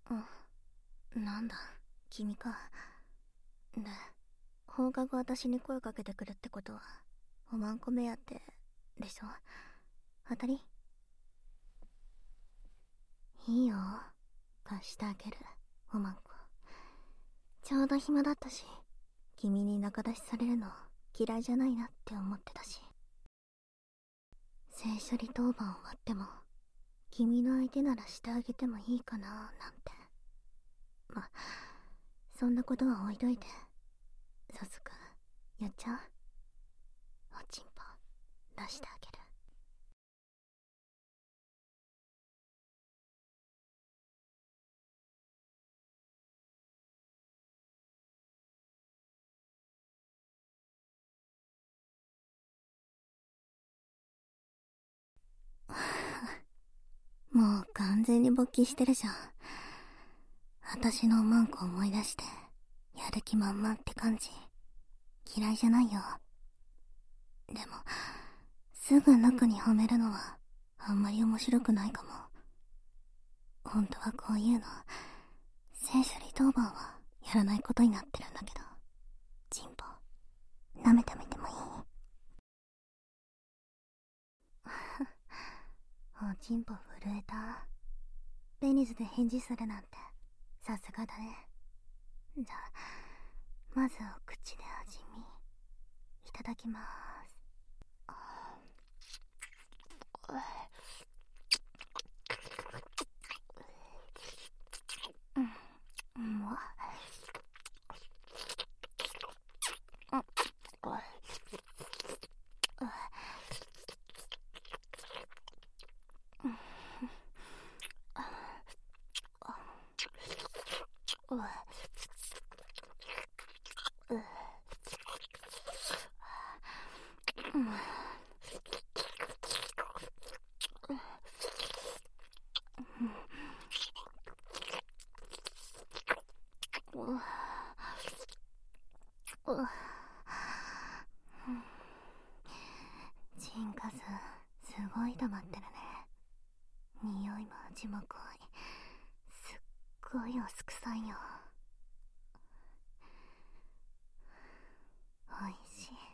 なんだ、君か。で、放課後私に声かけてくるってことは、おまんこ目当て、でしょ？当たり？いいよ。貸してあげる、おまんこ。ちょうど暇だったし、君に仲出しされるの嫌いじゃないなって思ってたし。聖処理当番終わっても、君の相手ならしてあげてもいいかななんて。ま、そんなことは置いといて、早速やっちゃう？おちんぽ出してあげる。もう完全に勃起してるじゃん。私のおまんこ思い出してやる気満々って感じ。嫌いじゃないよ。でもすぐ中にはめるのはあんまり面白くないかも。本当はこういうの聖処理当番はやらないことになってるんだけど、チンポ舐めてみてもいい？おちんぽ震えた。ベニズで返事するなんてさすがだね。じゃあまずお口で味見いただきます。うわチンカスすごい溜まってるね。匂いも味も濃い。すっごいおすくさいよ。おいしい。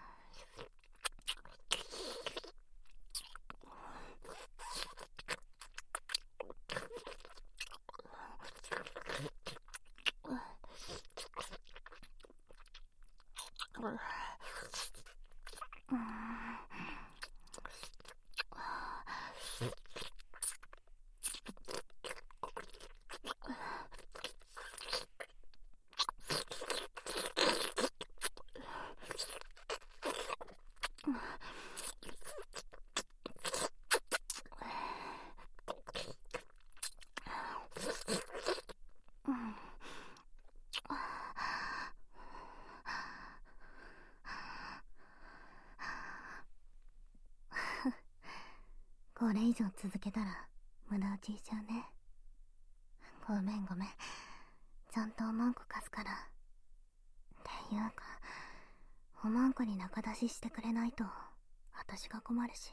これ以上続けたら無駄打ちしちゃうね。ごめんごめん。ちゃんとおまんこ貸すから。っていうか、おまんこに仲出ししてくれないと私が困るし。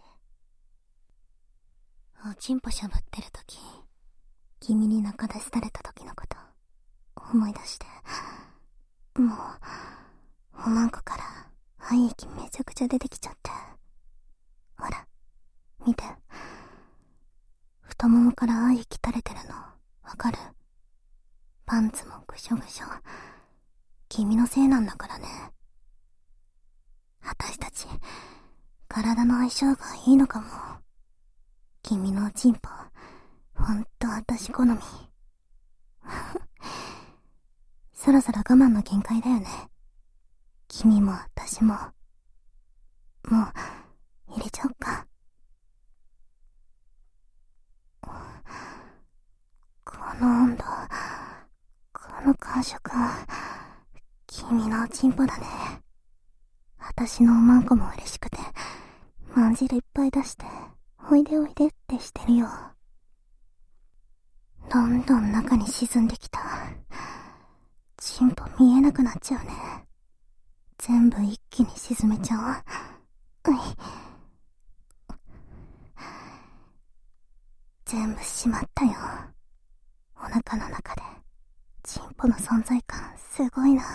おちんぽしゃぶってる時、君に仲出しされた時のこと思い出して、もうおまんこから廃液めちゃくちゃ出てきちゃって。ほら見て、太ももから廃液垂れてるのわかる？パンツもぐしょぐしょ。君のせいなんだからね。私たち体の相性がいいのかも。君のおちんぽほんと私好み。そろそろ我慢の限界だよね。君も私も。もう入れちゃおっか。この温度、この感触、君のおちんぽだね。私のおまんこも嬉しくてまん汁いっぱい出しておいでおいでってしてるよ。どんどん中に沈んできた。ちんぽ見えなくなっちゃうね。全部一気に沈めちゃおう。全部しまったよ。お腹の中でチンポの存在感すごいな。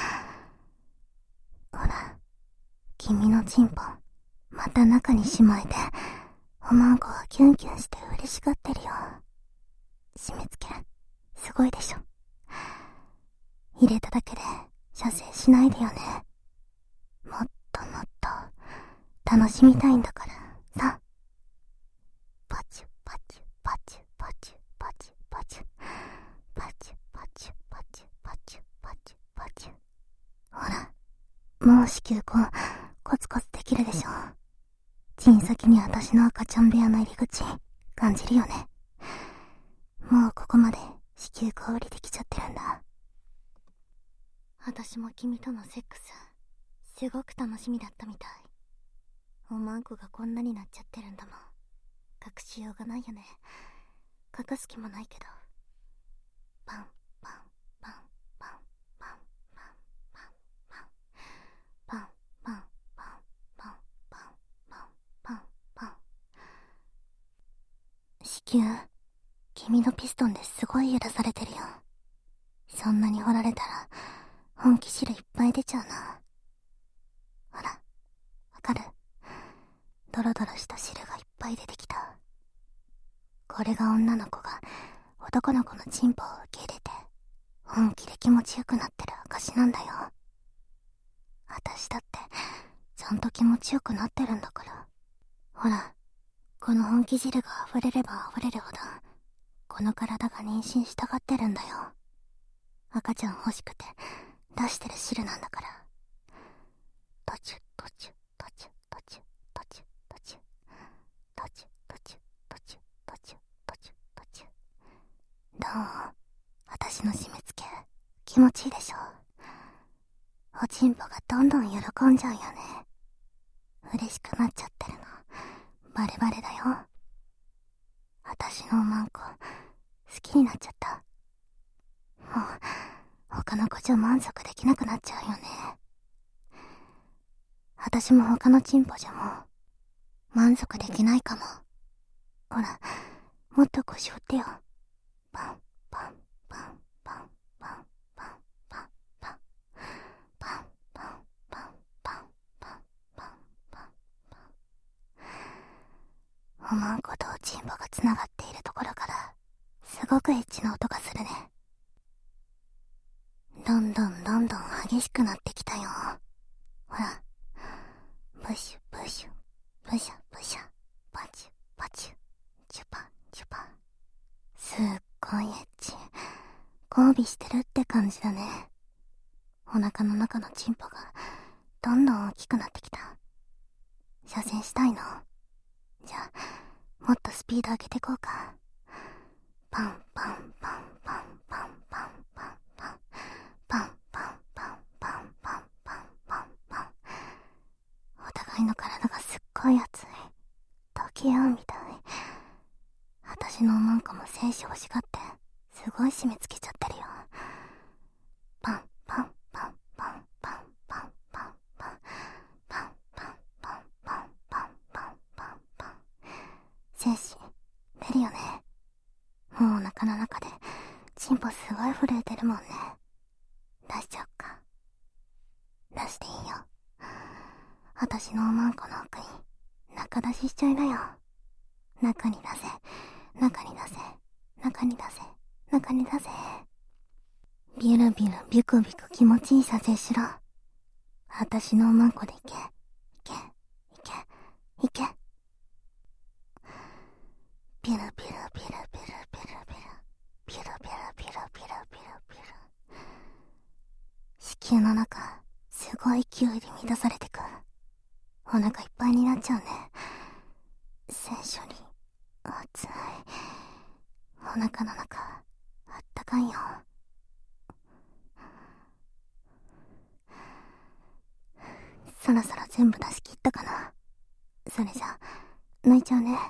ほら、君のチンポまた中にしまえておまんこはキュンキュンして嬉しがってるよ。締め付けすごいでしょ。入れただけで射精しないでよね。もっともっと楽しみたいんだからさ。パチュパチュパチュパチュパチュパチュパチュパチュパチュパチュパチュパチュ。ほら、もう子宮口コツコツできるでしょ。チン先に私の赤ちゃん部屋の入り口感じるよね。もうここまで子宮口降りてきちゃってるんだ。私も君とのセックスすごく楽しみだったみたい。おまんこがこんなになっちゃってるんだもん。隠しようがないよね。隠す気もないけど。パンパンパンパンパンパンパンパンパンパンパンパンパンパンパンパン。子宮、君のピストンですごい揺らされてるよ。そんなに掘られたら本気汁いっぱい出ちゃうな。ほら、わかる？ドロドロした汁がいっぱい出てきた。これが女の子が男の子のチンポを受け入れて本気で気持ちよくなってる証なんだよ。私だってちゃんと気持ちよくなってるんだから。ほら、この本気汁が溢れれば溢れるほどこの体が妊娠したがってるんだよ。赤ちゃん欲しくて出してる汁なんだから。トチュトチュトチュトチュトチュトチュトチュトチュトチュトチュトチュトチュ。どう？私の締め付け気持ちいいでしょ。おちんぽがどんどん喜んじゃうよね。嬉しくなっちゃってるのバレバレだよ。私のおまんこ好きになっちゃった。もう他の子じゃ満足できなくなっちゃうよね。私も他のチンポじゃもう満足できないかも。ほら、もっと腰振ってよ。パンパンパンパンパンパンパンパンパンパンパンパンパンパンパンパン。おまんことおちんぽがつながっているところからすごくエッチな音がするね。どんどんどんどん激しくなってきたよ。ほら、ブシュブシュブシャブシャパチュパチュチュパチュパ。すっごいエッチ。交尾してるって感じだね。お腹の中のチンポがどんどん大きくなってきた。射精したいの？じゃあもっとスピード上げてこうか。パンパンパンパンパンパンパンパンパンパンパンパンパンパンパンパン。お互いの体がすっごい熱い。溶け合うみたい。私のおまんこも精子欲しがってすごい締め付けちゃってるよ。パンパンパンパンパンパンパンパンパンパンパンパンパンパンパンパン。精子出るよね。もうお腹の中でチンポすごい震えてるもんね。出しちゃおっか。出していいよ。私のおまんこの奥に中出ししちゃいなよ。中に出せ、中に出せ、中に出せ、中に出せ。ビュルビュルビュクビク気持ちいい射精しろ。私のおまんこでいけ、いけ、いけ、いけ。ビュルビュルビュルビュルビュルビュルビュルビュルビュルビュルビュルビュル。子宮の中すごい勢いで満たされてく。お腹いっぱいになっちゃうね。聖書に熱い。お腹の中あったかいよ。そろそろ全部出し切ったかな。それじゃ抜いちゃうね。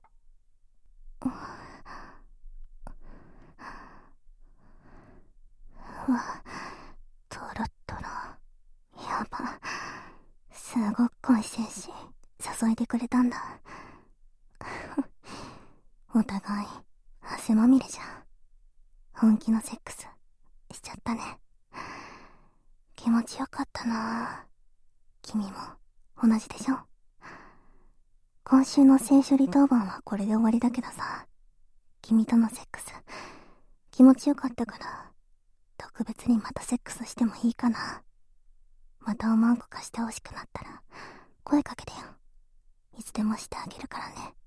うわ、トロットロ。やば、すごっこい精子注いでくれたんだ。お互い汗まみれじゃん。 本気のセックスしちゃったね。気持ちよかったなぁ。君も同じでしょ。今週の性処理当番はこれで終わりだけどさ、君とのセックス気持ちよかったから、特別にまたセックスしてもいいかな。またおまんこ貸してほしくなったら声かけてよ。いつでもしてあげるからね。